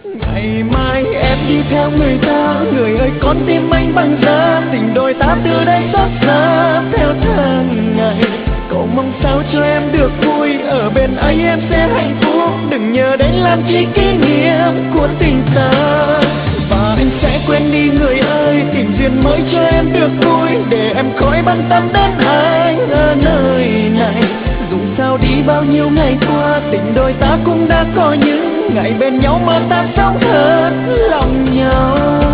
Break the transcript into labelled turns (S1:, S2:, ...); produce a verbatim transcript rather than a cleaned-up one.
S1: Ngày mai em đi theo người ta, người ơi con tim anh bằng giá, tình đôi ta từ đây xót xa theo tháng ngày. Cậu mong sao cho em được vui, ở bên anh em sẽ hạnh phúc, đừng nhớ đến làm chi kỷ niệm của tình ta. Và anh sẽ quên đi người ơi, tìm duyên mới cho em được vui, để em khỏi bận tâm đến anh ở nơi này. Dù sao đi bao nhiêu ngày qua, tình đôi ta cũng đã có những ngày bên nhau mà ta sống hết lòng nhau.